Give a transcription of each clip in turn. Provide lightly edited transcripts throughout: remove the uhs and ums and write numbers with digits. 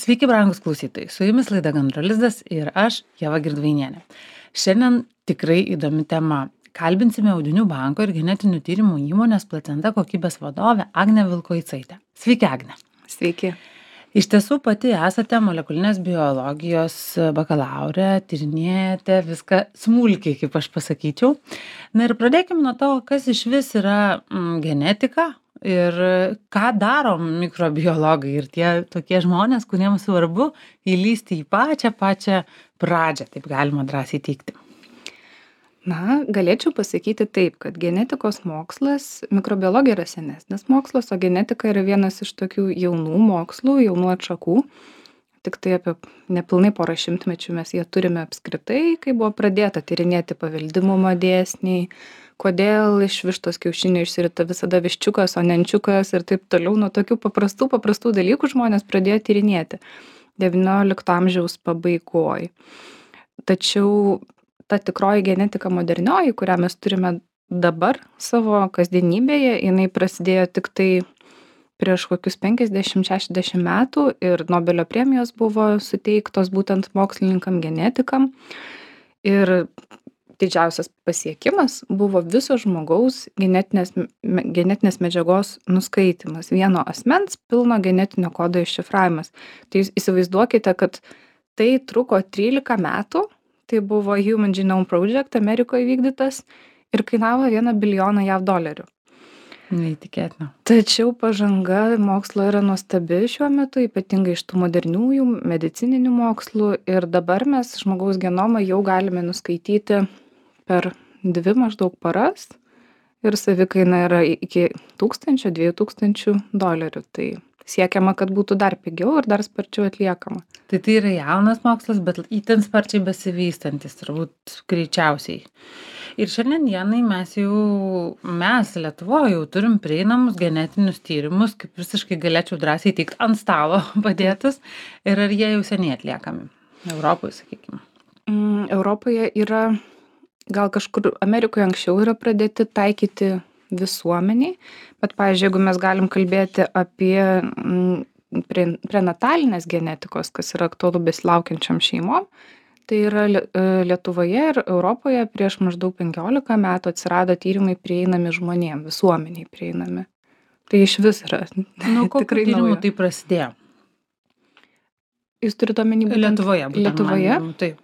Sveiki, brangus klausytojai. Su jumis laida Gandro lizdas ir aš, Ieva Girdvainienė. Šiandien tikrai įdomi tema. Kalbinsime Audinių banko ir genetinių tyrimų įmonės Placenta kokybės vadovę Agnę Vilkoicaitę. Sveiki, Agne. Sveiki. Iš tiesų pati esate molekulinės biologijos bakalaurė, tyrinėjate viską smulkiai, kaip aš pasakyčiau. Na ir pradėkime nuo to, kas iš vis yra genetika ir ką daro mikrobiologai ir tie tokie žmonės, kuriems svarbu įlįsti į pačią pradžią, taip galima drąsiai teigti. Na, galėčiau pasakyti taip, kad genetikos mokslas, mikrobiologija yra senesnis mokslas, o genetika yra vienas iš tokių jaunų mokslų, jaunų atšakų. Tik tai apie nepilnai porą šimtmečių mes jie turime apskritai, kai buvo pradėta tyrinėti paveldimumo dėsniai, kodėl iš vištos kiaušinio išsirita visada viščiukas, o ne ančiukas ir taip toliau. Nuo tokių paprastų dalykų žmonės pradėjo tyrinėti XIX amžiaus pabaigoj. Tačiau ta tikroji genetika modernioji, kurią mes turime dabar savo kasdienybėje, jinai prasidėjo tik tai prieš kokius 50-60 metų ir Nobelio premijos buvo suteiktos būtent mokslininkam genetikam. Ir didžiausias pasiekimas buvo viso žmogaus genetinės medžiagos nuskaitymas, vieno asmens pilno genetinio kodo iššifravimas. Tai jūs įsivaizduokite, kad tai truko 13 metų. Tai buvo Human Genome Project Amerikoje vykdytas ir kainavo $1 bilijoną JAV. Neįtikėtina. Tačiau pažanga mokslo yra nuostabi šiuo metu, ypatingai iš tų moderniųjų medicininių mokslų. Ir dabar mes žmogaus genomą jau galime nuskaityti per 2 maždaug paras ir savikaina yra iki $1000–2000. Tai siekiama, kad būtų dar pigiau ir dar sparčiau atliekama. Tai yra jaunas mokslas, bet itin sparčiai besivystantis, turbūt greičiausiai. Ir šiandien dienai mes Lietuvoje jau turim prieinamus genetinius tyrimus, kaip visiškai galėčiau drąsiai teikti, ant stalo padėtus. Ir ar jie jau seniai atliekami? Europoje, sakykime. Europoje yra, gal kažkur Amerikoje anksčiau yra pradėti taikyti visuomeniai, bet, pavyzdžiui, jeigu mes galim kalbėti apie prenatalinės genetikos, kas yra aktualu besilaukiančiam šeimom, tai yra Lietuvoje ir Europoje prieš maždaug 15 metų atsirado tyrimai prieinami žmonėm, visuomeniai prieinami. Tai iš vis yra tikrai tyrimų tai prasidėjo. Jūs turite omeny Lietuvoje? Lietuvoje? Taip.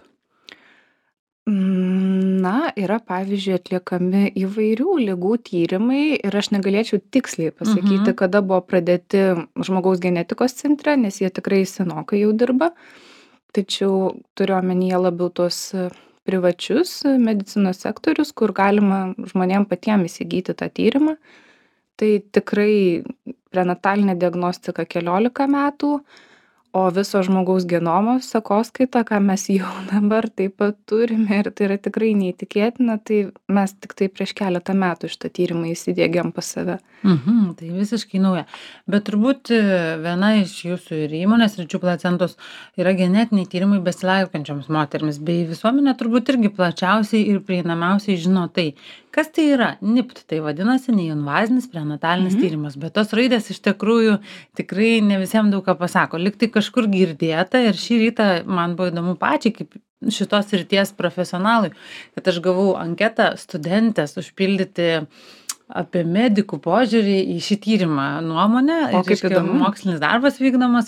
Na, yra, pavyzdžiui, atliekami įvairių ligų tyrimai ir aš negalėčiau tiksliai pasakyti, kada buvo pradėti žmogaus genetikos centre, nes jie tikrai senokai jau dirba. Tačiau turiu omenyje labiau tuos privačius medicinos sektorius, kur galima žmonėm patiem įsigyti tą tyrimą. Tai tikrai prenatalinė diagnostika 14 metų, o viso žmogaus genomo sekoskaita, ką mes jau dabar taip pat turime ir tai yra tikrai neįtikėtina, tai mes tik tai prieš keletą metų šitą tyrimą įsidiegėm pas save. Tai visiškai nauja. Bet turbūt viena iš jūsų ir įmonės ryčių Placentos yra genetiniai tyrimai besilaukiančioms moterims, bei visuomenė turbūt irgi plačiausiai ir prieinamiausiai žino tai. Kas tai yra? NIPT, tai vadinasi neinvazinis prenatalinis tyrimas, bet tos raidės iš tikrųjų tikrai ne visiems daug ką pasako. Lyg tai kažkur girdėta ir šį rytą man buvo įdomu pačiai, kaip šitos srities profesionalui, kad aš gavau anketą studentės užpildyti apie medikų požiūrį į šį tyrimą nuomonę. O kaip įdomu. Mokslinis darbas vykdomas,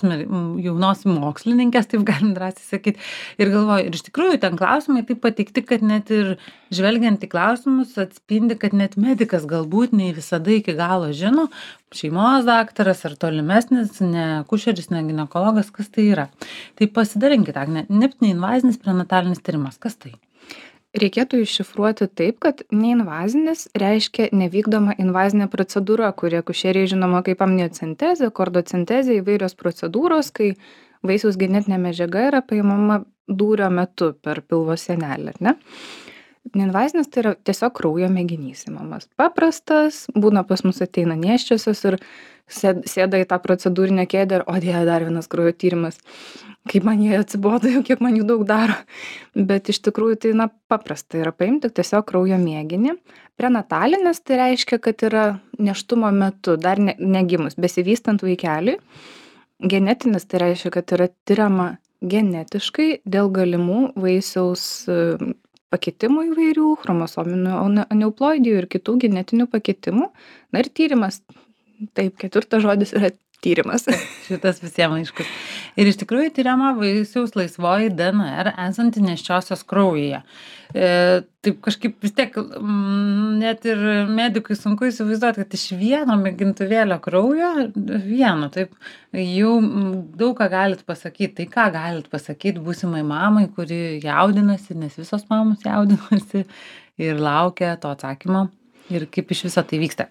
jaunos mokslininkės, taip galim drąsiai sakyti. Ir galvoju, ir iš tikrųjų ten klausimai taip pateikti, kad net ir žvelgiant į klausimus atspindi, kad net medikas galbūt ne visada iki galo žino, šeimos daktaras ar tolimesnis, ne akušeris, ne ginekologas, kas tai yra. Tai pasidarinkite, Agne, NIPT neinvazinis prenatalinis tyrimas, kas tai? Reikėtų iššifruoti taip, kad neinvazinis reiškia nevykdoma invazinė procedūra, kuri akušeriai žinoma kaip amniocentezė, kordocentezė, įvairios procedūros, kai vaisiaus genetinė medžiaga yra paimama dūrio metu per pilvo sienelę, ar ne? Neinvazinis tai yra tiesiog kraujo mėginys imamas. Paprastas, būna pas mus ateina nėščiosios ir sėda į tą procedūrinę kėdę ir, o Dieve, dar vienas kraujo tyrimas. Kaip man jie atsibodo, jau kiek man jų daug daro. Bet iš tikrųjų tai paprasta yra paimti tiesiog kraujo mėginį. Prenatalinis tai reiškia, kad yra nėštumo metu, dar negimus, besivystant vaikeliui. Genetinis tai reiškia, kad yra tiriama genetiškai dėl galimų vaisiaus pakitimų įvairių, chromosominių aneuploidijų ir kitų genetinių pakitimų. Na ir tyrimas, taip, ketvirtas žodis yra tyrimas. Šitas visiem aiškus. Ir iš tikrųjų tyriama vaisiaus laisvoji DNR esanti nėščiosios kraujyje. Taip kažkaip vis tiek net ir medikui sunku įsivaizduoti, kad iš vieno mėgintuvėlio kraujo, vieno, taip, jau daug ką galit pasakyti. Tai ką galit pasakyti būsimai mamai, kuri jaudinasi, nes visos mamos jaudinasi ir laukia to atsakymo. Ir kaip iš viso tai vyksta.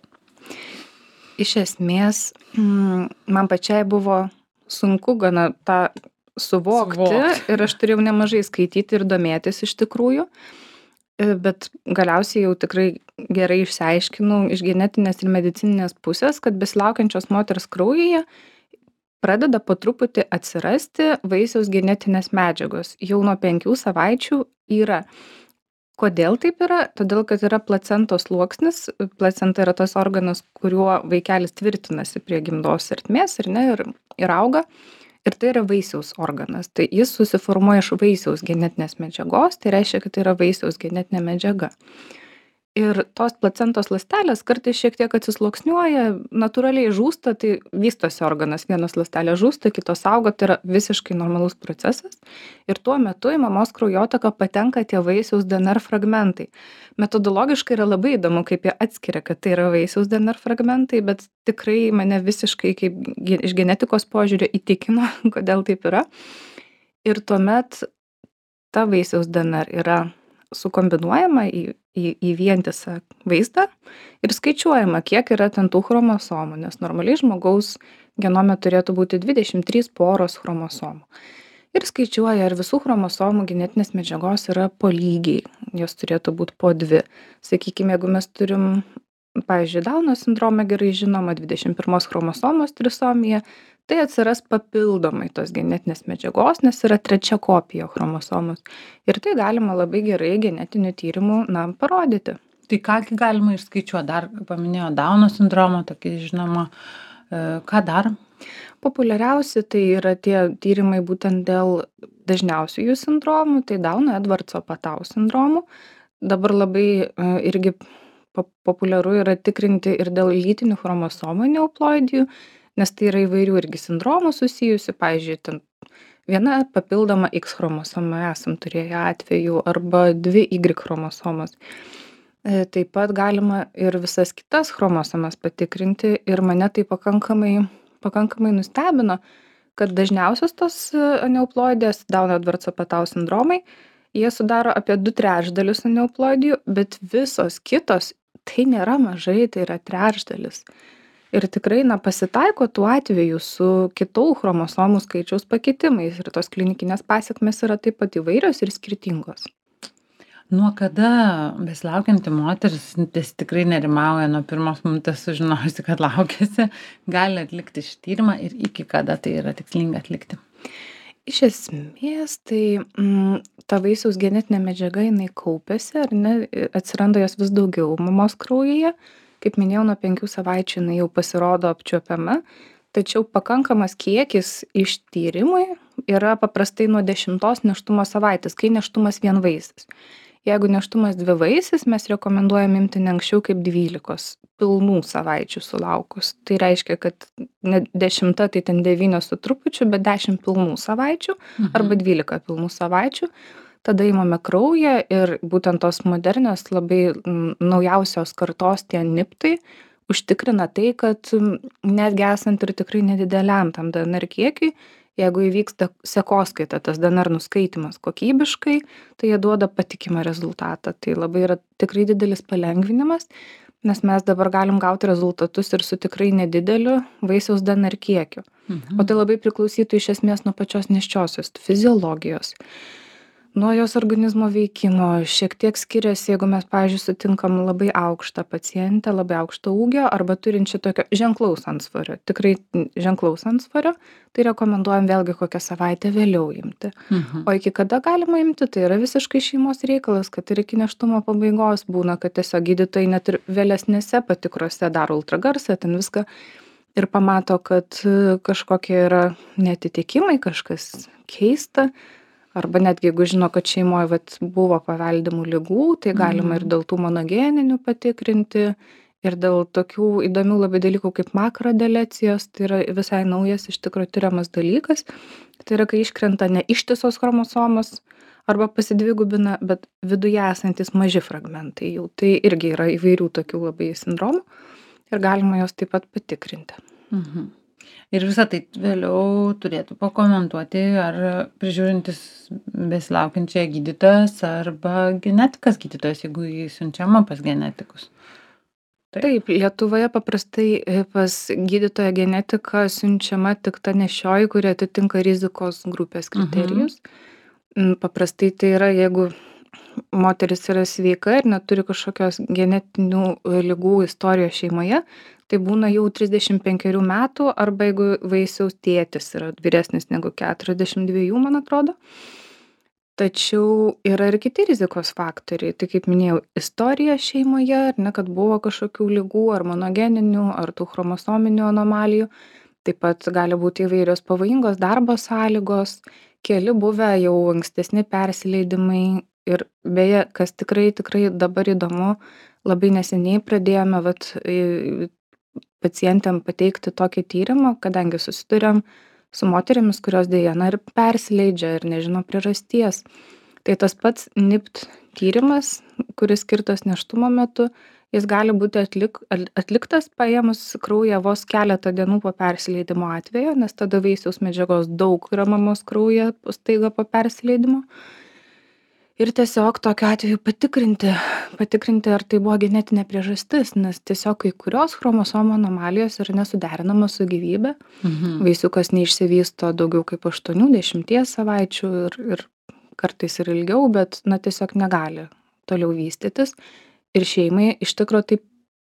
Iš esmės, man pačiai buvo sunku gana tą suvokti ir aš turėjau nemažai skaityti ir domėtis iš tikrųjų, bet galiausiai jau tikrai gerai išsiaiškinau iš genetinės ir medicininės pusės, kad besilaukiančios moters kraujyje pradeda po truputį atsirasti vaisiaus genetinės medžiagos. Jau nuo 5 savaičių yra. Kodėl taip yra? Todėl, kad yra placentos sluoksnis. Placenta yra tas organas, kuriuo vaikelis tvirtinasi prie gimdos ertmės ir auga. Ir tai yra vaisiaus organas. Tai jis susiformuoja iš vaisiaus genetinės medžiagos, tai reiškia, kad tai yra vaisiaus genetinė medžiaga. Ir tos placentos ląstelės kartais šiek tiek atsisluoksniuoja, natūraliai žūsta, tai vystosi organas, vienos ląstelės žūsta, kitos auga, tai yra visiškai normalus procesas. Ir tuo metu į mamos kraujotaką patenka tie vaisiaus DNR fragmentai. Metodologiškai yra labai įdomu, kaip jie atskiria, kad tai yra vaisiaus DNR fragmentai, bet tikrai mane visiškai kaip iš genetikos požiūrio įtikino, kodėl taip yra. Ir tuomet ta vaisiaus DNR yra sukombinuojama į vientisą vaizdą ir skaičiuojama, kiek yra ten tų chromosomų, nes normaliai žmogaus genome turėtų būti 23 poros chromosomų. Ir skaičiuoja, ar visų chromosomų genetinės medžiagos yra po lygiai, jos turėtų būti po 2. Sakykime, jeigu mes turim, pavyzdžiui, Dauno sindromą gerai žinoma, 21 chromosomos trisomija, tai atsiras papildomai tos genetinės medžiagos, nes yra 3 kopija chromosomos. Ir tai galima labai gerai genetiniu tyrimu parodyti. Tai ką galima išskaičiuoti? Dar paminėjo Dauno sindromą, tokį žinoma, ką dar? Populiariausi tai yra tie tyrimai būtent dėl dažniausių jų sindromų, tai Dauno Edvardso Patau sindromų. Dabar labai irgi populiaru yra tikrinti ir dėl lytinių chromosomų aneuploidijų, nes tai yra įvairių irgi sindromų susijusių, pavyzdžiui, ten viena papildoma X chromosoma esam turėję atvejų arba 2 Y chromosomos. Taip pat galima ir visas kitas chromosomas patikrinti ir mane tai pakankamai nustebino, kad dažniausios tos aneuploidijos, Dauno Edvardso Patau sindromai, jie sudaro apie 2/3 aneuploidijų, bet visos kitos tai nėra mažai, tai yra 1/3. Ir tikrai pasitaiko tų atvejų su kitų chromosomų skaičiaus pakitimais ir tos klinikinės pasekmės yra taip pat įvairios ir skirtingos. Nuo kada besilaukianti moteris tikrai nerimauja nuo pirmos minutės sužinojusi, kad laukiasi, gali atlikti šį tyrimą ir iki kada tai yra tikslinga atlikti? Iš esmės, tai ta vaisiaus genetinė medžiaga, jinai kaupiasi, ar ne, atsiranda jos vis daugiau mamos kraujyje. Kaip minėjau, nuo 5 savaičių jinai jau pasirodo apčiuopiama, tačiau pakankamas kiekis ištyrimui yra paprastai nuo 10 nėštumo savaitės, kai nėštumas vienvaisis. Jeigu nėštumas dvivaisis, mes rekomenduojam imti ne anksčiau kaip 12 pilnų savaičių sulaukus. Tai reiškia, kad ne 10, tai ten 9 su trupučiu, bet 10 pilnų savaičių arba 12 pilnų savaičių. Tada imame kraują ir būtent tos modernios, labai naujausios kartos tie niptai užtikrina tai, kad netgi esant ir tikrai nedideliam tam DNR kiekiui, jeigu įvyksta sekoskaita, tas DNR nuskaitimas kokybiškai, tai jie duoda patikimą rezultatą. Tai labai yra tikrai didelis palengvinimas, nes mes dabar galim gauti rezultatus ir su tikrai nedideliu vaisiaus DNR kiekiu. O tai labai priklausytų iš esmės nuo pačios nėščiosios fiziologijos, nuo jos organizmo veikimo. Šiek tiek skiriasi, jeigu mes, pavyzdžiui, sutinkam labai aukštą pacientę, labai aukšto ūgio arba turinčią tokio ženklaus antsvorio, tikrai ženklaus antsvorio, tai rekomenduojam vėlgi kokią savaitę vėliau imti. O iki kada galima imti, tai yra visiškai šeimos reikalas, kad ir iki nėštumo pabaigos būna, kad tiesiog gydytojai net ir vėlesnėse patikrose daro ultragarsą, ten viską ir pamato, kad kažkokie yra neatitikimai, kažkas keista, arba netgi jeigu žino, kad šeimoje vat, buvo paveldimų ligų, tai galima ir Mhm. dėl tų monogeninių patikrinti, ir dėl tokių įdomių labai dalykų kaip makrodelecijos, tai yra visai naujas iš tikrųjų tyriamas dalykas. Tai yra, kai iškrenta ne ištisos chromosomos arba pasidvigubina, bet viduje esantis maži fragmentai jų. Tai irgi yra įvairių tokių labai sindromų ir galima juos taip pat patikrinti. Mhm. Ir visą tai vėliau turėtų pakomentuoti ar prižiūrintis besilaukiančią gydytojas arba genetikas gydytojas, jeigu jį siunčiama pas genetikus. Taip. Taip, Lietuvoje paprastai pas gydytoją genetiką siunčiama tik ta nešioji, kuri atitinka rizikos grupės kriterijus. Paprastai tai yra, jeigu moteris yra sveika ir neturi kažkokios genetinių ligų istorijos šeimoje, tai būna jau 35 metų, arba jeigu vaisiaus tėtis yra vyresnis negu 42, man atrodo. Tačiau yra ir kiti rizikos faktoriai. Tai kaip minėjau, istorija šeimoje, ar ne, kad buvo kažkokių ligų, ar monogeninių, ar tų chromosominių anomalijų. Taip pat gali būti įvairios pavojingos darbo sąlygos, keli buvę jau ankstesni persileidimai. Ir beje, kas tikrai dabar įdomu, labai neseniai pradėjome pacientėm pateikti tokį tyrimą, kadangi susiduriam su moterimis, kurios deja ir persileidžia ir nežino priežasties. Tai tas pats NIPT tyrimas, kuris skirtas nėštumo metu, jis gali būti atliktas paėmus kraują vos keletą dienų po persileidimo atvejo, nes tada vaisiaus medžiagos daug yra mamos kraujyje staiga po persileidimo. Ir tiesiog tokiu atveju patikrinti, ar tai buvo genetinė priežastis, nes tiesiog kai kurios chromosomų anomalijos yra nesuderinamos su gyvybe. Vaisiukas neišsivysto daugiau kaip 8-10 savaičių ir kartais ir ilgiau, bet tiesiog negali toliau vystytis. Ir šeimai iš tikro tai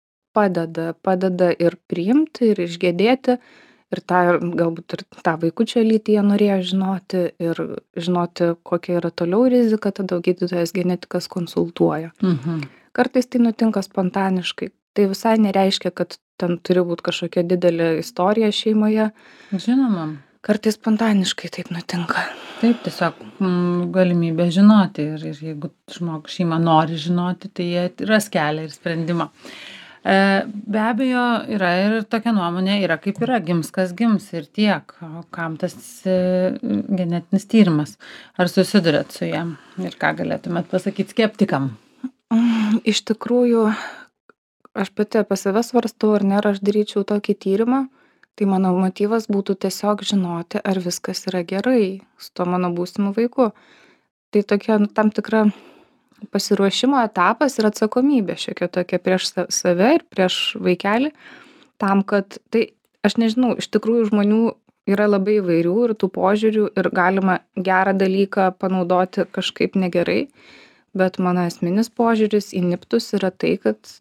padeda ir priimti, ir išgedėti, ir galbūt ir tą vaikučio lytį jie norėjo žinoti, ir žinoti, kokia yra toliau rizika, tada gydytojas genetikas konsultuoja. Kartais tai nutinka spontaniškai. Tai visai nereiškia, kad ten turi būti kažkokia didelė istorija šeimoje. Žinoma. Kartais spontaniškai taip nutinka. Taip, tiesiog galimybė žinoti ir jeigu šeima nori žinoti, tai jie ras kelią ir sprendimą. Be abejo, yra ir tokia nuomonė, yra kaip yra, gims kas gims ir tiek, kam tas genetinis tyrimas. Ar susidurėt su jam ir ką galėtumėt pasakyti skeptikam? Iš tikrųjų, aš pati apie save svarstau, ar ne, aš daryčiau tokį tyrimą, tai mano motyvas būtų tiesiog žinoti, ar viskas yra gerai su tuo mano būsimu vaiku. Tai tokia tam tikra pasiruošimo etapas ir atsakomybė šiokia tokia prieš save ir prieš vaikelį, tam, kad tai, aš nežinau, iš tikrųjų žmonių yra labai įvairių ir tų požiūrių ir galima gerą dalyką panaudoti kažkaip negerai, bet mano esminis požiūris į NIPTus yra tai, kad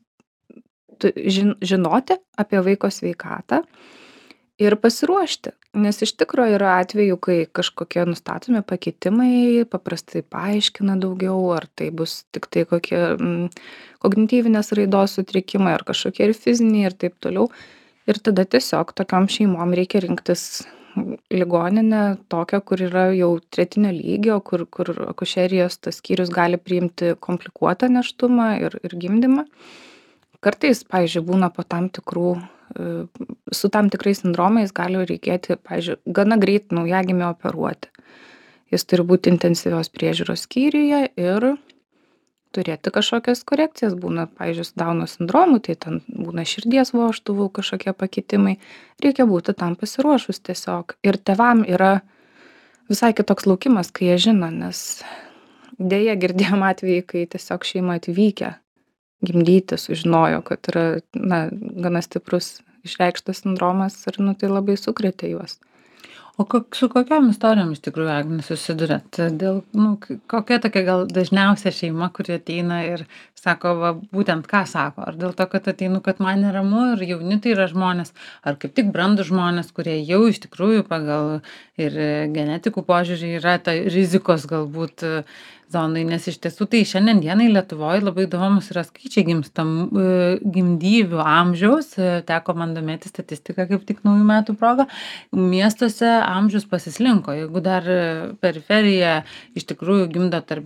žinoti apie vaiko sveikatą ir pasiruošti, nes iš tikro yra atvejų, kai kažkokie nustatomi pakitimai paprastai paaiškina daugiau, ar tai bus tik tai kokie kognityvinės raidos sutrikimai, ar kažkokie ir fiziniai ir taip toliau. Ir tada tiesiog tokiom šeimom reikia rinktis ligoninę tokią, kur yra jau tretinio lygio, kur akušerijos tas skyrius gali priimti komplikuotą nėštumą ir gimdymą. Kartais, pavyzdžiui, būna po tam tikrų su tam tikrais sindromais gali reikėti, pavyzdžiui, gana greit naujagimį operuoti. Jis turi būti intensyvios priežiūros skyriuje ir turėti kažkokias korekcijas. Būna, pavyzdžiui, su Dauno sindromu, tai ten būna širdies vožtuvų kažkokie pakitimai. Reikia būti tam pasiruošus tiesiog. Ir tėvam yra visai kitoks laukimas, kai jie žino, nes dėja girdėjom atvejį, kai tiesiog šeima atvykę gimdyti sužinojo, kad yra gana stiprus išreikštas sindromas ir tai labai sukrėtė juos. O su kokiom istorijom iš tikrųjų, Agne, susiduriat? Kokia tokia gal dažniausia šeima, kuri ateina ir sako, būtent ką sako? Ar dėl to, kad ateinu, kad man neramu ir jauni tai yra žmonės, ar kaip tik brandūs žmonės, kurie jau iš tikrųjų pagal ir genetikų požiūrį yra ta rizikos galbūt zonai, nes iš tiesų tai šiandien dienai Lietuvoje labai įdomus yra skaičiai gimdyvių amžiaus. Teko man domėti statistiką kaip tik naujų metų proga. Miestuose amžius pasislinko. Jeigu dar periferija iš tikrųjų gimdo tarp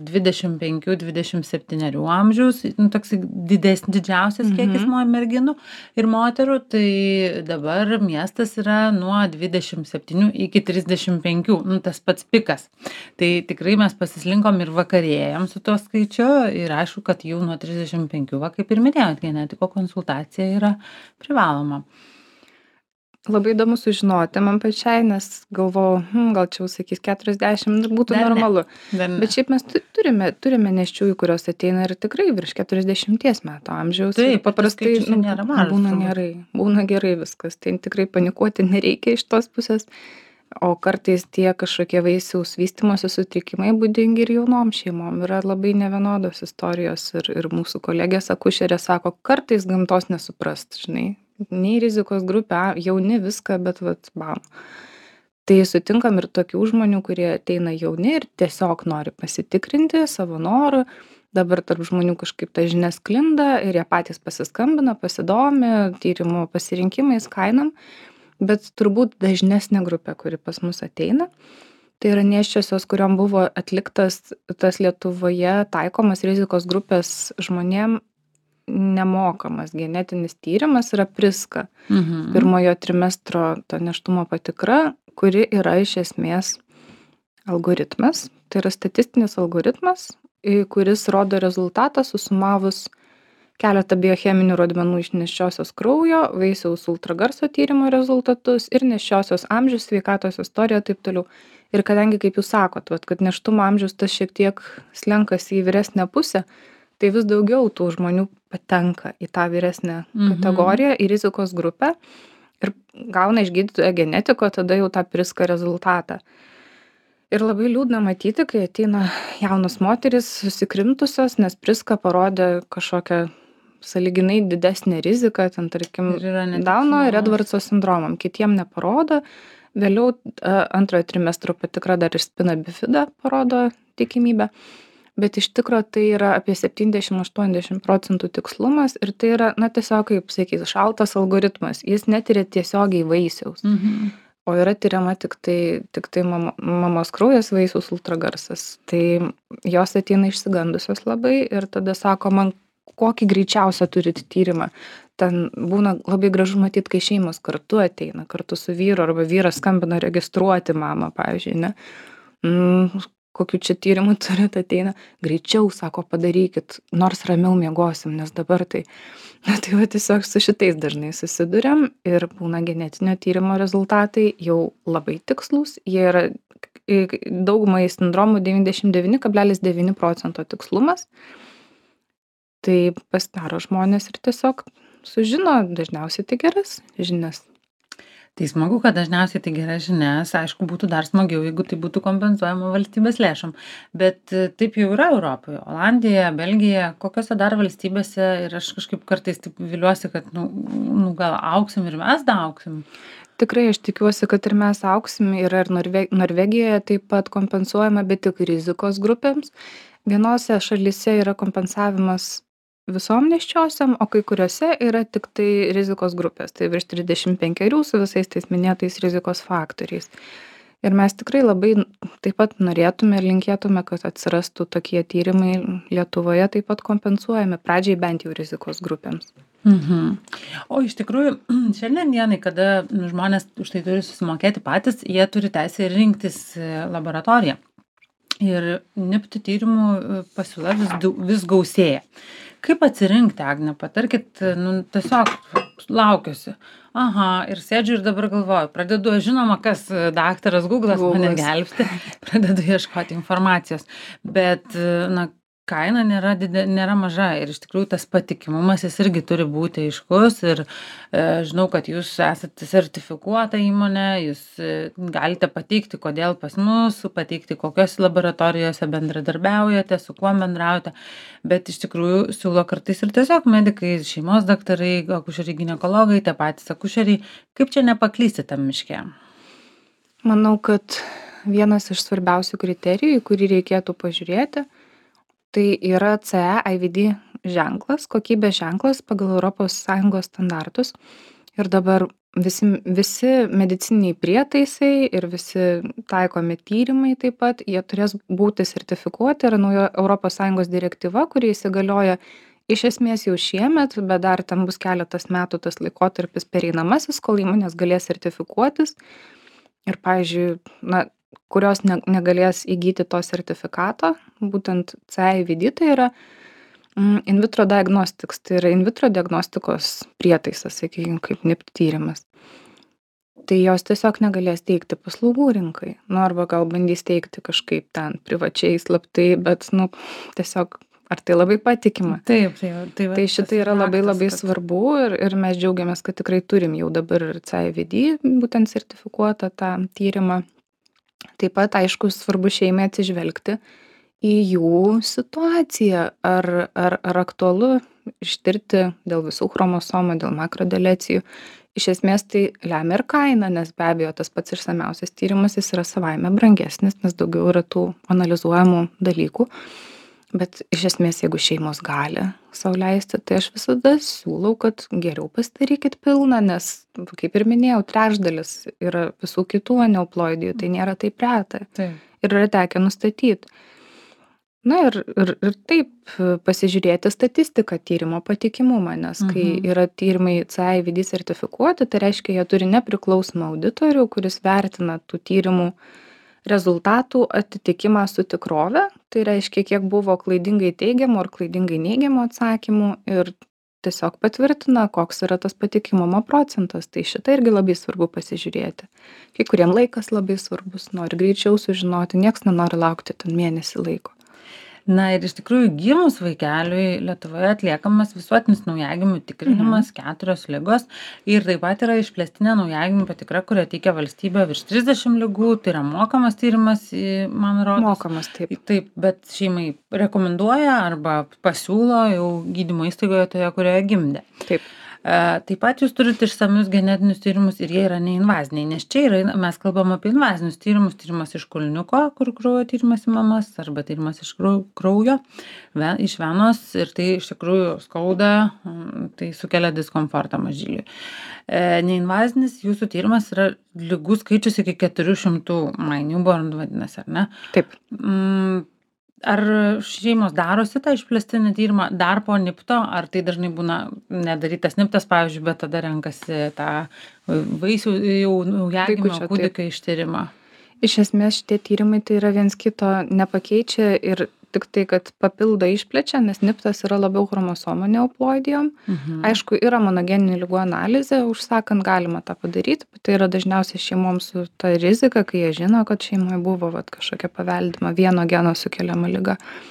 25-27 amžiaus, nu, toks didžiausias kiekis merginų ir moterų, tai dabar miestas yra nuo 27 iki 35, nu, tas pats pikas. Tai tikrai mes pasislinkom ir vakarėjam su tuo skaičiu ir aišku, kad jau nuo 35, va, kaip ir minėjot, genetiko konsultacija yra privaloma. Labai įdomu sužinoti man pačiai, nes galvojau, gal čia jau sakys 40 būtų Dar ne. normalu. Dar ne. Bet šiaip mes turime nėščiųjų, kurios ateina ir tikrai virš 40 metų amžiaus. Taip, ir paprastai tas skaičius nėra mažas būna gerai viskas. Tai tikrai panikuoti nereikia iš tos pusės. O kartais tie kažkokie vaisiaus vystymosi sutrikimai būdingi ir jaunom šeimom. Yra labai nevienodos istorijos ir mūsų kolegės akušerė sako, kartais gamtos nesuprast, žinai. Nei rizikos grupė, jauni viską, bet vat, bam. Tai sutinkam ir tokių žmonių, kurie ateina jauni ir tiesiog nori pasitikrinti savo norų. Dabar tarp žmonių kažkaip ta žinia sklinda ir jie patys pasiskambina, pasidomi tyrimo pasirinkimais, kainam. Bet turbūt dažnesnė grupė, kuri pas mus ateina, tai yra nėščiosios, kuriom buvo atliktas tas Lietuvoje taikomas rizikos grupės žmonėm nemokamas genetinis tyrimas yra PRISCA. Pirmojo trimestro to nėštumo patikra, kuri yra iš esmės algoritmas. Tai yra statistinis algoritmas, kuris rodo rezultatą susumavus keletą biocheminių rodmenų iš nėščiosios kraujo, vaisiaus ultragarso tyrimo rezultatus ir nėščiosios amžius, sveikatos istorija, taip toliau. Ir kadangi, kaip jūs sakot, kad nėštumo amžius tas šiek tiek slenkasi į vyresnę pusę, tai vis daugiau tų žmonių patenka į tą vyresnę kategoriją, į rizikos grupę ir gauna iš gydytojo genetiko tada jau tą PRISCA rezultatą. Ir labai liūdna matyti, kai ateina jaunos moterys susikrimtusios, nes PRISCA parodė kažkokią sąlyginai didesnė rizika, ten tarkim Dauno ir Edvardso sindromam, kitiem neparodo. Vėliau antrojo trimestro patikra dar ir spina bifida parodo tikimybę. Bet iš tikro tai yra apie 70-80% tikslumas ir tai yra, na tiesiog, kaip sakyti, šaltas algoritmas. Jis netiria tiesiogiai vaisiaus. O yra tyriama tik tai mamos kraujas, vaisiaus ultragarsas. Tai jos ateina išsigandusios labai ir tada sako man, kokį greičiausią turit tyrimą. Ten būna labai gražu matyti, kai šeimos kartu ateina, kartu su vyru, arba vyras skambina registruoti mamą, pavyzdžiui, ne? Kokiu čia tyrimu turit ateina? Greičiau, sako, padarykit, nors ramiau miegosim, nes dabar tai... Tai va tiesiog su šitais dažnai susiduriam ir būna genetinio tyrimo rezultatai jau labai tikslus. Jie yra daugumai sindromų 99,9% tikslumas. Tai pasidaro žmonės ir tiesiog sužino dažniausiai tai geras žinias. Tai smagu, kad dažniausiai tai geras žinias. Aišku, būtų dar smagiau, jeigu tai būtų kompensuojama valstybės lėšom. Bet taip jau yra Europoje. Olandija, Belgija, kokiose dar valstybėse ir aš kažkaip kartais taip viliuosi, kad gal augsim ir mes da augsim. Tikrai aš tikiuosi, kad ir mes augsim. Yra ir Norvegijoje taip pat kompensuojama, bet tik rizikos grupėms. Vienose šalyse yra kompensavimas visom nėščiosiom, o kai kuriuose yra tik tai rizikos grupės, tai virš 35 su visais tais minėtais rizikos faktoriais. Ir mes tikrai labai taip pat norėtume ir linkėtume, kad atsirastų tokie tyrimai Lietuvoje taip pat kompensuojami, pradžiai bent jau rizikos grupėms. O iš tikrųjų, šiandien dienai, kada žmonės už tai turi susimokėti patys, jie turi teisę rinktis laboratoriją. Ir NIPT tyrimų pasiūla vis gausėja. Kaip atsirinkti, Agne, patarkit, tiesiog laukiuosi. Ir sėdžiu ir dabar galvoju, pradedu, žinoma, kas daktaras Google'as mane gelbsti, pradedu ieškoti informacijos. Bet, kaina nėra maža ir iš tikrųjų tas patikimumas jis irgi turi būti aiškus ir žinau, kad jūs esate sertifikuota įmonė, jūs galite pateikti, kodėl pas mus, pateikti, kokios laboratorijose bendradarbiaujate, su kuo bendraujate, bet iš tikrųjų siūlo kartais ir tiesiog medikai, šeimos daktarai, akušeriai, ginekologai, tie patys akušeriai, kaip čia nepaklysti tam miške? Manau, kad vienas iš svarbiausių kriterijų, kurį reikėtų pažiūrėti, Tai yra CE-IVD ženklas, kokybės ženklas pagal ES standartus. Ir dabar visi medicininiai prietaisai ir visi taikomi tyrimai taip pat, jie turės būti sertifikuoti. Yra nauja ES direktyva, kuri įsigalioja iš esmės jau šiemet, bet dar ten bus keletas metų tas laikotarpis pereinamasis, kol įmonės galės sertifikuotis. Ir, pavyzdžiui, na, kurios negalės įgyti to sertifikato, būtent CE-IVD, tai yra in vitro diagnostics, tai yra in vitro diagnostikos prietaisas, sakykime, kaip NIPT tyrimas. Tai jos tiesiog negalės teikti paslaugų rinkai. Nu, arba gal bandys teikti kažkaip ten privačiai, slaptai, bet, nu, tiesiog, ar tai labai patikima. Taip, Tai šitai yra labai labai svarbu ir mes džiaugiamės, kad tikrai turim jau dabar ir CE-IVD būtent sertifikuotą tą tyrimą. Taip pat, aišku, svarbu šeimai atsižvelgti į jų situaciją, ar aktualu ištirti dėl visų chromosomų, dėl makrodelecijų. Iš esmės tai lemia ir kaina, nes be abejo tas pats išsamiausias tyrimas jis yra savaime brangesnis, nes daugiau yra tų analizuojamų dalykų. Bet iš esmės, jeigu šeimos gali sau leisti, tai aš visada siūlau, kad geriau pasidarykit pilną, nes, kaip ir minėjau, trečdalis yra visų kitų aneuploidijų, tai nėra taip reta. Taip. Ir yra tekę nustatyti. Na ir taip pasižiūrėti statistiką tyrimo patikimumą, nes kai yra tyrimai CE-IVD sertifikuoti, tai reiškia, jie turi nepriklausomą auditorių, kuris vertina tų tyrimų rezultatų atitikimą su tikrove. Tai reiškia, kiek buvo klaidingai teigiamų ar klaidingai neigiamų atsakymų ir tiesiog patvirtina, koks yra tas patikimumo procentas. Tai šitą irgi labai svarbu pasižiūrėti. Kai kuriem laikas labai svarbus, nori greičiau sužinoti, nieks nenori laukti ten mėnesį laiko. Na ir iš tikrųjų gimus vaikeliui Lietuvoje atliekamas visuotinis naujagimių tikrinimas, 4 ligos ir taip pat yra išplėstinė naujagimių patikra, kurią teikia valstybė virš 30 ligų, tai yra mokamas tyrimas, man rodos. Mokamas, taip. Taip, bet šeimai rekomenduoja arba pasiūlo jau gydymo įstaigoje toje, kurioje gimdė. Taip. Taip pat jūs turite išsamius genetinius tyrimus ir jie yra neinvaziniai, nes čia yra, mes kalbam apie invazinius tyrimus, tyrimas iš kulniuko, kur kraujo tyrimas imamas, arba tyrimas iš kraujo, iš venos ir tai iš tikrųjų skauda, tai sukelia diskomfortą mažyliui. Neinvazinis jūsų tyrimas yra ligų skaičius iki 400, my newborn vadinasi, ar ne? Taip. Ar šeimos darosi tą išplėstinį tyrimą dar po NIPTO, ar tai dažnai būna nedarytas NIPTas, pavyzdžiui, bet tada renkasi tą vaisių jau naujagimio kūdikio ištyrimą? Iš esmės šitie tyrimai tai yra viens kito nepakeičia ir tik tai, kad papildo išplečia, nes NIPTas yra labiau chromosomų neuploidijom. Aišku, yra monogeninių ligų analizė, užsakant galima tą padaryti, bet tai yra dažniausiai šeimoms su ta rizika, kai jie žino, kad šeimoje buvo kažkokia paveldima vieno geno sukeliama liga.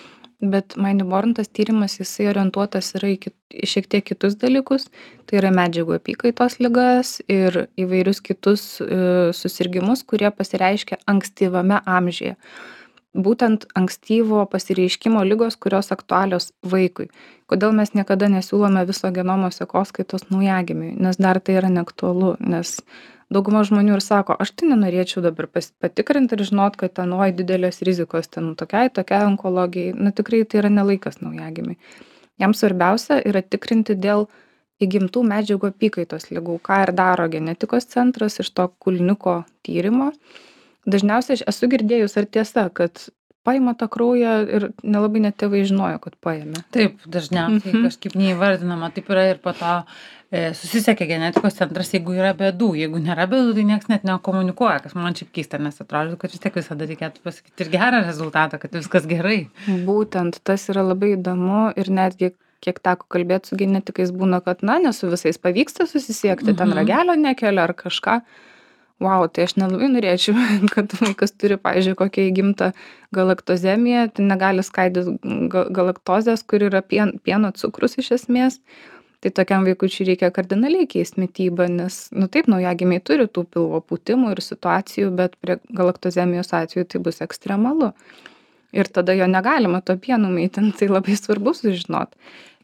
Bet my newborn tas tyrimas, jisai orientuotas yra į šiek tiek kitus dalykus, tai yra medžiagų apykaitos ligas ir įvairius kitus susirgimus, kurie pasireiškia ankstyvame amžiuje. Būtent ankstyvo pasireiškimo ligos, kurios aktualios vaikui. Kodėl mes niekada nesiūlome viso genomo sekoskaitos naujagimiui, nes dar tai yra neaktualu, nes dauguma žmonių ir sako, aš tai nenorėčiau dabar patikrinti ir žinot, kad ten didelės rizikos, ten tokiai onkologijai, na tikrai tai yra nelaikas naujagimiui. Jam svarbiausia yra tikrinti dėl įgimtų medžiagų apykaitos ligų, ką ir daro genetikos centras iš to kulniuko tyrimo. Dažniausiai aš esu girdėjus ar tiesa, kad paima tą kraują ir nelabai net tėvai žinojo, kad paėmė. Taip, dažniausiai kažkaip neįvardinama, taip yra ir po to susisiekia genetikos centras, jeigu yra bėdų. Jeigu nėra bėdų, tai niekas net nekomunikuoja, kas man šiaip keista, nes atrodo, kad vis tiek visada reikėtų pasakyti ir gerą rezultatą, kad viskas gerai. Būtent, tas yra labai įdomu ir netgi kiek teko kalbėti su genetikais būna, kad na, ne su visais pavyksta susisiekti, ten ragelio nekelia ar kažką. Wow, tai aš nelabai norėčiau, kad vaikas turi, pavyzdžiui, kokią įgimtą galaktozemiją, tai negali skaidyti galaktozės, kur yra pieno cukrus iš esmės. Tai tokiam vaikučiui reikia kardinaliai keisti mitybą, nes, nu taip, naujagimiai turi tų pilvo pūtimų ir situacijų, bet prie galaktozemijos atveju tai bus ekstremalu. Ir tada jo negalima to pieno maitinti, tai labai svarbu sužinoti.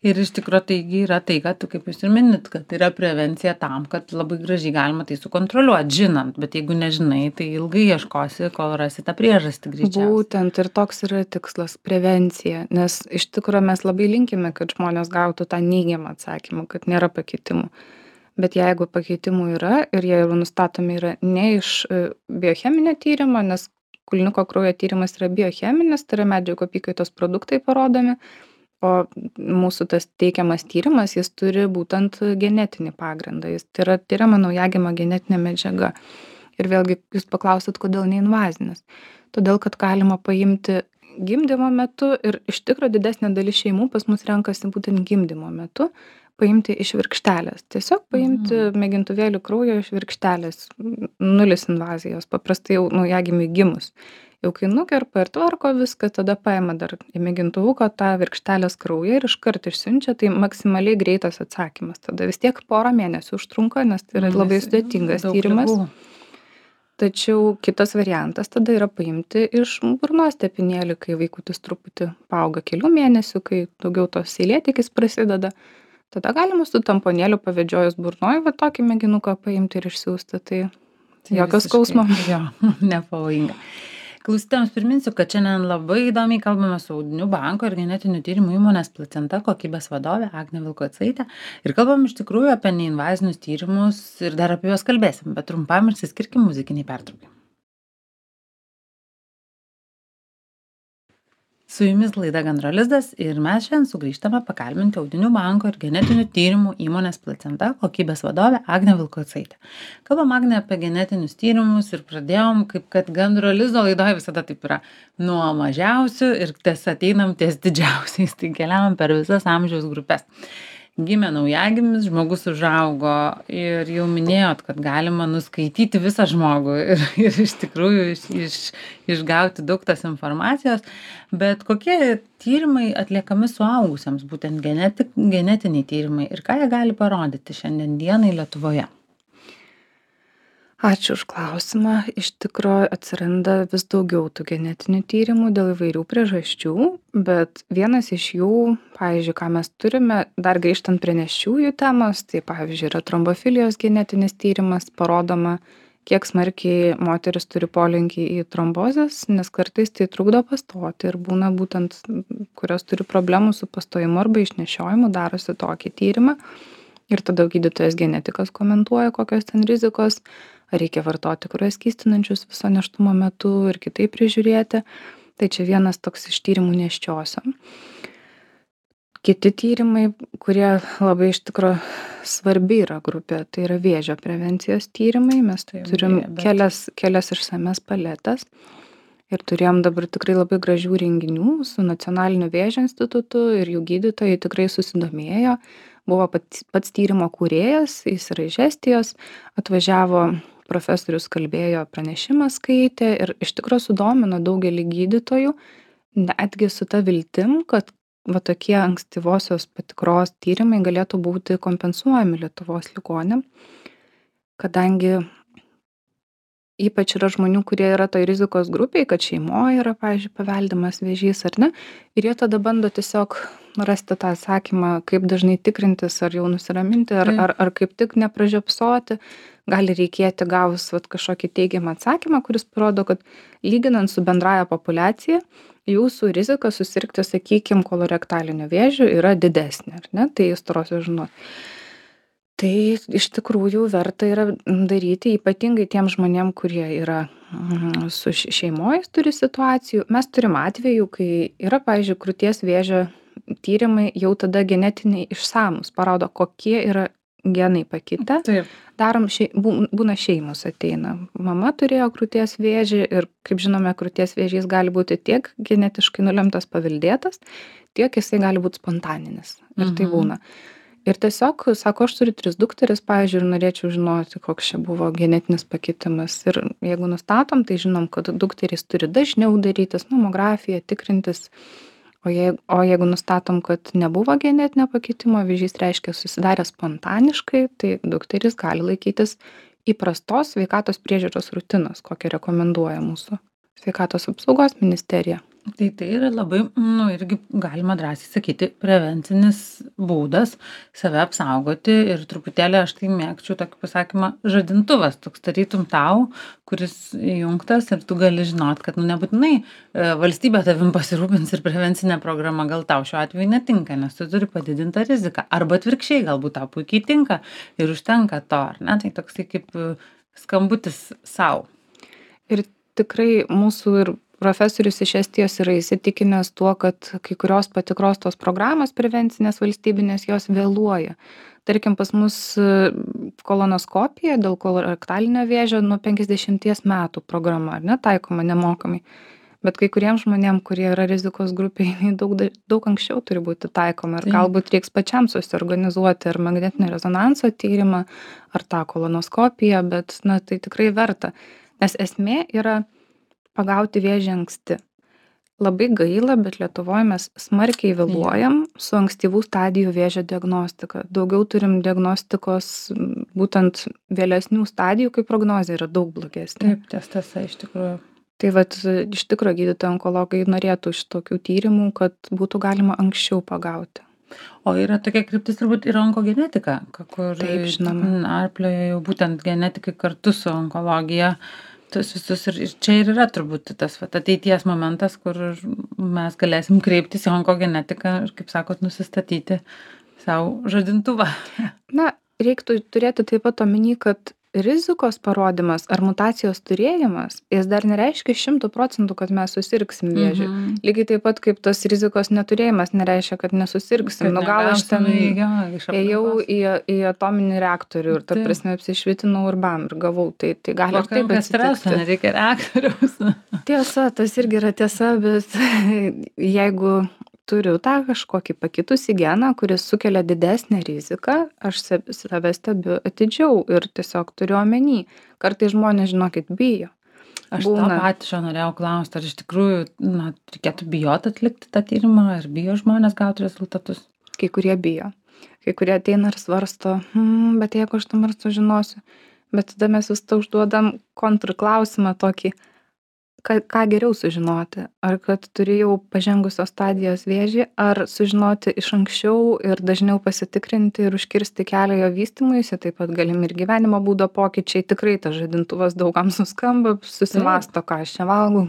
Ir iš tikro taigi yra tai, kad kaip jūs ir minit, kad yra prevencija tam, kad labai gražiai galima tai sukontroliuot, žinant, bet jeigu nežinai, tai ilgai ieškosi, kol rasi tą priežastį greičiausiai. Būtent ir toks yra tikslas - prevencija, nes iš tikro mes labai linkime, kad žmonės gautų tą neigiamą atsakymą, kad nėra pakitimų. Bet jeigu pakeitimų yra ir jie jau nustatomi yra ne iš biocheminio tyrimo, nes kulniuko kraujo tyrimas yra biocheminis, tai yra medžiagų apykaitos produktai parodomi, o mūsų tas teikiamas tyrimas, jis turi būtent genetinį pagrindą. Jis tai yra tyriama naujagimio genetinė medžiaga. Ir vėlgi jūs paklausėt, kodėl neinvazinis. Todėl, kad galima paimti gimdymo metu ir iš tikro didesnė dalis šeimų pas mus renkasi būtent gimdymo metu paimti iš virkštelės. Tiesiog paimti mėgintuvėlių kraujo iš virkštelės. Nulis invazijos, paprastai jau naujagimiui gimus. Jau kai nukerpa ir tvarko viską, tada paima dar į mėgintuvuką tą virkštelės kraują ir iškart išsiunčia, tai maksimaliai greitas atsakymas. Tada vis tiek porą mėnesių užtrunka, nes tai yra labai sudėtingas Daug tyrimas. ligų. Tačiau kitas variantas tada yra paimti iš burnos tepinėlį, kai vaikutis truputį paauga kelių mėnesių, kai daugiau tos seilėtekis prasideda. Tada galima su tamponėliu pavedžiojus burnoj, va tokį mėginuką paimti ir išsiųsti. Tai Tai jokio visiškai- skausmo. Jo, nepavojinga. Klausytojams priminsiu, kad šiandien labai įdomiai kalbame su Audinių banko ir genetinių tyrimų įmonės Placenta kokybės vadovė Agnė Vilkocaitė. Ir kalbam iš tikrųjų apie neinvazinius tyrimus ir dar apie juos kalbėsim, bet trumpam ir skirkim muzikiniai pertraukai. Su jumis laida Gandro lizdas ir mes šiandien sugrįžtame pakalbinti Audinių banko ir genetinių tyrimų įmonės Placenta kokybės vadovę Agnę Vilkocaitę. Kalbam, Agnė, apie genetinius tyrimus ir pradėjom, kaip kad Gandro lizdo laidoje visada taip yra, nuo mažiausių ir ateinam ties didžiausiais, tai keliavom per visas amžiaus grupės. Gimė naujagimis, žmogus užaugo ir jau minėjot, kad galima nuskaityti visą žmogų ir iš tikrųjų išgauti daug tos informacijos, bet kokie tyrimai atliekami suaugusiems, būtent genetiniai tyrimai ir ką jie gali parodyti šiandien dienai Lietuvoje? Ačiū už klausimą. Iš tikro atsiranda vis daugiau tų genetinių tyrimų dėl įvairių priežasčių, bet vienas iš jų, pavyzdžiui, ką mes turime, dar grįžtant prie nėščiųjų temos, tai pavyzdžiui yra trombofilijos genetinis tyrimas, parodoma, kiek smarkiai moteris turi polinkį į trombozes, nes kartais tai trukdo pastoti ir būna būtent, kurios turi problemų su pastojimu arba išnešiojimu, darosi tokį tyrimą. Ir tada gydytojas genetikas komentuoja, kokios ten rizikos, ar reikia vartoti kraują skystinančius viso nėštumo metu ir kitaip prižiūrėti. Tai čia vienas toks iš tyrimų nėščiosiom. Kiti tyrimai, kurie labai iš tikro svarbi yra grupė, tai yra vėžio prevencijos tyrimai. Mes turim kelias išsames paletas. Ir turėjom dabar tikrai labai gražių renginių su Nacionaliniu vėžio institutu ir jų gydytojai tikrai susidomėjo. Buvo pats tyrimo kūrėjas, jis yra iš Estijos, atvažiavo profesorius, kalbėjo, pranešimą skaitė ir iš tikrųjų sudomino daugelį gydytojų, netgi su ta viltim, kad va tokie ankstyvosios patikros tyrimai galėtų būti kompensuojami Lietuvos ligonėm, kadangi ypač yra žmonių, kurie yra toj rizikos grupiai, kad šeimoje yra, pavyzdžiui, paveldimas vėžys ar ne, ir jie tada bando tiesiog rasti tą atsakymą, kaip dažnai tikrintis, ar jau nusiraminti, ar kaip tik nepražiopsoti. Gali reikėti gavus kažkokį teigiamą atsakymą, kuris parodo, kad lyginant su bendraja populiacija, jūsų rizika susirgti, sakykime, kolorektaliniu vėžiu yra didesnė, ar ne? Tai storosios žarnos. Tai iš tikrųjų verta yra daryti ypatingai tiem žmonėm, kurie yra su šeimoje turi situacijų. Mes turim atvejų, kai yra, pavyzdžiui, krūties vėžio tyrimai jau tada genetiniai išsamus, parodo, kokie yra genai pakitę. Taip. Darom, būna šeimos ateina. Mama turėjo krūties vėžį ir, kaip žinome, krūties vėžys gali būti tiek genetiškai nulemtas paveldėtas, tiek jisai gali būti spontaninis. Ir tai būna. Ir tiesiog, sako, aš turiu 3 dukteris, pavyzdžiui, ir norėčiau žinoti, koks čia buvo genetinis pakitimas. Ir jeigu nustatom, tai žinom, kad dukterys turi dažniau darytis mamografiją, tikrintis. O jeigu nustatom, kad nebuvo genetinio pakitimo, vėžys reiškia susidarė spontaniškai, tai dukterys gali laikytis įprastos sveikatos priežiūros rutinos, kokią rekomenduoja mūsų sveikatos apsaugos ministerija. Tai yra labai, irgi galima drąsiai sakyti, prevencinis būdas save apsaugoti ir truputėlį aš tai mėgčiau tokį pasakymą žadintuvas, toks tarytum tau, kuris įjungtas ir tu gali žinot, kad nebūtinai valstybė tavim pasirūpins ir prevencinė programa gal tau šiuo atveju netinka, nes tu turi padidintą riziką. Arba atvirkščiai, galbūt tau puikiai tinka ir užtenka to, ar ne? Tai toksai kaip skambutis sau. Ir tikrai mūsų ir profesorius iš Estijos yra įsitikinęs tuo, kad kai kurios patikros tos programos prevencinės valstybinės, jos vėluoja. Tarkim, pas mus kolonoskopija dėl kolorektalinio vėžio nuo 50 metų programa, ar ne, taikoma nemokamai. Bet kai kuriems žmonėm, kurie yra rizikos grupėje, jinai daug anksčiau turi būti taikoma. Ir galbūt reiks pačiam susiorganizuoti ar magnetinio rezonanso tyrimą, ar tą kolonoskopiją, bet tai tikrai verta. Nes esmė yra pagauti vėžį anksti. Labai gaila, bet Lietuvoje mes smarkiai vėluojam su ankstyvų stadijų vėžio diagnostika. Daugiau turim diagnostikos būtent vėlesnių stadijų, kai prognozė yra daug blogesnė. Taip, tiesa, iš tikrųjų. Tai vat iš tikrųjų gydytojai onkologai norėtų šitokių tyrimų, kad būtų galima anksčiau pagauti. O yra tokia kryptis turbūt ir onkogenetika, kur Taip, žinoma. narplioja jau būtent genetikai kartu su onkologija. Tas visus ir čia ir yra turbūt tas ateities momentas, kur mes galėsim kreiptis į onkogenetiką ir, kaip sakot, nusistatyti savo žadintuvą. Reiktų turėti taip pat omeny, kad rizikos parodymas ar mutacijos turėjimas, jis dar nereiškia 100%, kad mes susirgsim vėžiu. Lygiai taip pat kaip tas rizikos neturėjimas nereiškia, kad nesusirgsim. Gal aš ten ėjau į atominį reaktorių ir, ta prasme, apsišvitinau ir bam, ir gavau. Tai gali ir taip atsitikti. Nereikia reaktoriaus. Tiesa, tas irgi yra tiesa, bet jeigu turiu tą kažkokį pakitusį geną, kuris sukelia didesnę riziką, aš save stebiu atidžiau ir tiesiog turiu omeny. Kartais žmonės, žinokit, bijo. Aš tą patį šio norėjau klausti, ar iš tikrųjų reikėtų bijot atlikti tą tyrimą, ar bijo žmonės gauti rezultatus? Kai kurie bijo. Kai kurie ateina ir svarsto, bet jeigu aš dabar sužinosiu. Bet tada mes vis užduodam kontrklausimą tokį, ką geriau sužinoti, ar kad turi jau pažengusios stadijos vėžį, ar sužinoti iš anksčiau ir dažniau pasitikrinti ir užkirsti kelią jo vystymuisi, taip pat galimi ir gyvenimo būdo pokyčiai, tikrai tas žadintuvas daugam suskamba, susimasto, ką aš čia valgau.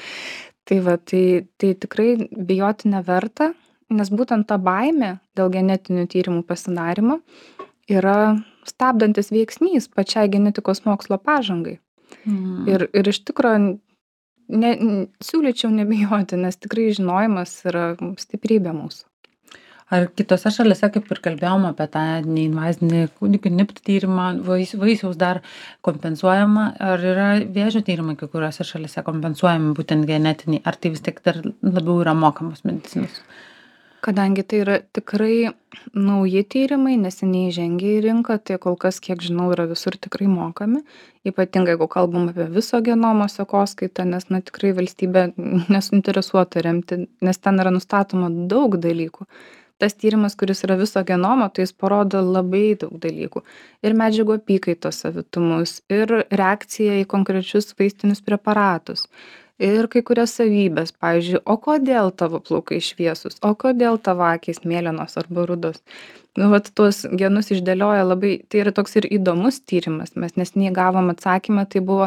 Tai tikrai bijoti neverta, nes būtent ta baimė dėl genetinių tyrimų pasidarimo yra stabdantis veiksnys pačiai genetikos mokslo pažangai. Ir iš tikrųjų siūlyčiau nebijoti, nes tikrai žinojimas yra stiprybė mūsų. Ar kitose šalise, kaip ir kalbėjom apie tą neinvazinį kūdikių NIPT tyrimą, vaisiaus dar kompensuojama, ar yra vėžio tyrimai kai kuriuose šalise kompensuojami būtent genetiniai, ar tai vis tiek dar labiau yra mokamos medicinos? Kadangi tai yra tikrai nauji tyrimai, neseniai žengia į rinką, tai kol kas, kiek žinau, yra visur tikrai mokami. Ypatingai, jeigu kalbam apie viso genomo sekoskaitą, nes tikrai valstybė nesuinteresuota remti, nes ten yra nustatoma daug dalykų. Tas tyrimas, kuris yra viso genomo, tai jis parodo labai daug dalykų. Ir medžiagų apykaitos savitumus, ir reakcija į konkrečius vaistinius preparatus. Ir kai kurias savybės, pavyzdžiui, o kodėl tavo plaukai šviesus, o kodėl tavo akys mėlynos arba rudos. Tuos genus išdėlioja labai, tai yra toks ir įdomus tyrimas. Mes neseniai gavom atsakymą, tai buvo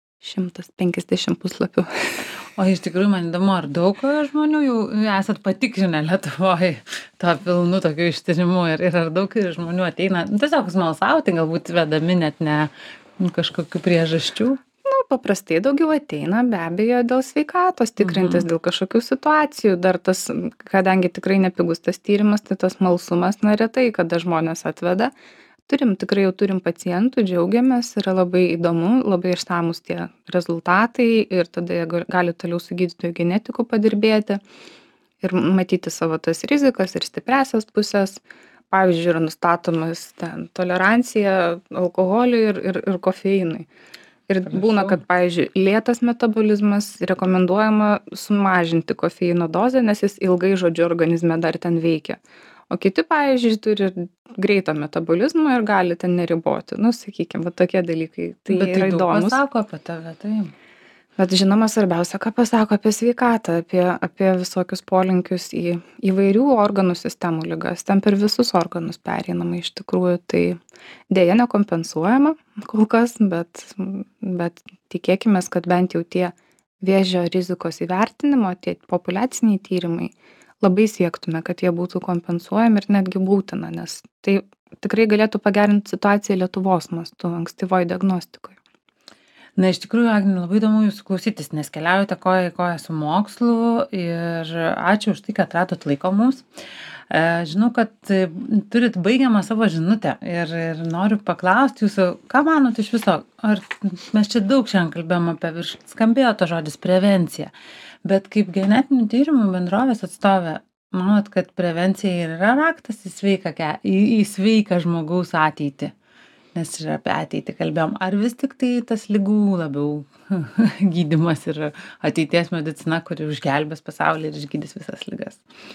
150 puslapių. O iš tikrųjų man įdomu, ar daug žmonių jau esat patikrinę Lietuvoje tą pilnų tokių ištyrimų ir ar daug žmonių ateina, tiesiog smalsauti, galbūt vedami net ne kažkokių priežasčių. Paprastai daugiau ateina be abejo dėl sveikatos tikrintis, dėl kažkokių situacijų. Dar tas, kadangi tikrai nepigus tas tyrimas, tai tas smalsumas neretai, kada žmonės atveda. Tikrai jau turim pacientų, džiaugiamės, yra labai įdomu, labai išsamus tie rezultatai ir tada jie gali toliau su gydytoju genetiku padirbėti ir matyti savo tas rizikas ir stipriasias pusės. Pavyzdžiui, yra nustatomas tolerancija alkoholiui ir kofeinui. Ir būna, kad, pavyzdžiui, lėtas metabolizmas rekomenduojama sumažinti kofeino dozę, nes jis ilgai, žodžiu, organizme dar ten veikia. O kiti, pavyzdžiui, turi greitą metabolizmą ir gali ten neriboti. Sakykime, tokie dalykai. Tai yra įdomus. Bet tai daug pasako apie tave, tai. Bet žinoma, svarbiausia, ką pasako apie sveikatą, apie visokius polinkius į įvairių organų sistemų ligas. Ten per visus organus pereinama iš tikrųjų. Tai dėja nekompensuojama kol kas, bet tikėkimės, kad bent jau tie vėžio rizikos įvertinimo, tie populiaciniai tyrimai, labai siektume, kad jie būtų kompensuojami ir netgi būtina, nes tai tikrai galėtų pagerinti situaciją Lietuvos mastu ankstyvoj diagnostikoje. Na, iš tikrųjų, Agne, labai įdomu jūsų klausytis, nes keliaujate koja į koją su mokslu ir ačiū už tai, kad radot laiko mums. Žinau, kad turit baigiamą savo žinutę ir noriu paklausti jūsų, ką manot iš viso, ar mes čia daug šiandien kalbėjom apie skambėjo to žodis prevencija, bet kaip genetinių tyrimų bendrovės atstovė, manot, kad prevencija ir yra raktas į sveiką žmogaus ateitį? Nes ir apie ateitį kalbėjom. Ar vis tik tai tas ligų labiau gydymas ir ateities medicina, kuri užgelbės pasaulį ir išgydys visas ligas?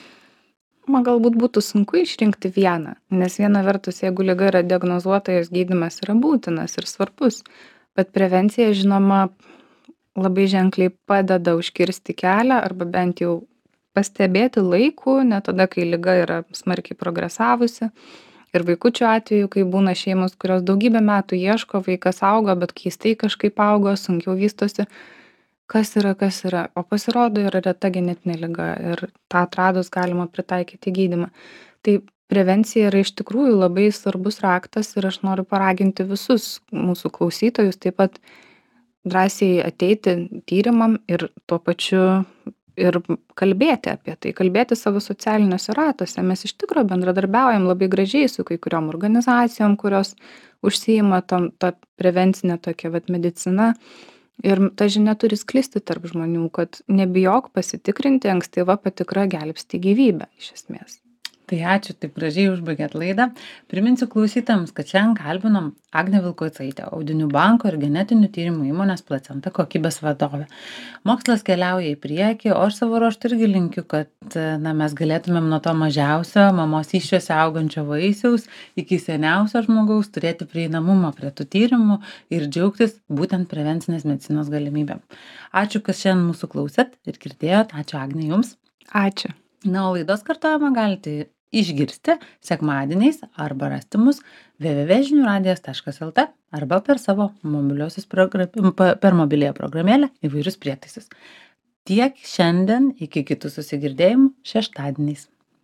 Man galbūt būtų sunku išrinkti vieną, nes viena vertus, jeigu liga yra diagnozuota, jos gydymas yra būtinas ir svarbus, bet prevencija, žinoma, labai ženkliai padeda užkirsti kelią arba bent jau pastebėti laiku, ne tada, kai liga yra smarkiai progresavusi. Ir vaikučių atveju, kai būna šeimos, kurios daugybę metų ieško, vaikas auga, bet keistai kažkaip augo, sunkiau vystosi. Kas yra? O pasirodo, yra reta genetinė liga ir tą atradus galima pritaikyti gydymą. Tai prevencija yra iš tikrųjų labai svarbus raktas ir aš noriu paraginti visus mūsų klausytojus taip pat drąsiai ateiti tyrimam ir tuo pačiu ir kalbėti apie tai, kalbėti savo socialiniuose ratuose. Mes iš tikro bendradarbiaujam labai gražiai su kai kuriom organizacijom, kurios užsiima ta prevencinė tokia medicina. Ir ta žinia turi sklisti tarp žmonių, kad nebijok pasitikrinti, ankstyva patikra gelbsti gyvybę iš esmės. Tai ačiū, taip gražiai užbaigėt laidą. Priminsiu klausytams, kad šiandien kalbinom Agnę Vilkocaitę, Audinių banko ir genetinių tyrimų įmonės Placenta kokybės vadovę. Mokslas keliauja į priekį, o aš savo ruožtu irgi linkiu, kad mes galėtumėm nuo to mažiausio mamos įsčiose augančio vaisiaus iki seniausio žmogaus turėti prieinamumą prie tų tyrimų ir džiaugtis būtent prevencinės medicinos galimybėm. Ačiū, kad šiandien mūsų klausėt ir girdėjot. Ačiū, Agne, jums. Ačiū. Na, o laidos kartojimą galite išgirsti sekmadieniais arba rasti mus www.žiniųradijas.lt arba per savo per mobiliąją programėlę įvairius prietaisus. Tiek šiandien, iki kitų susigirdėjimų šeštadieniais.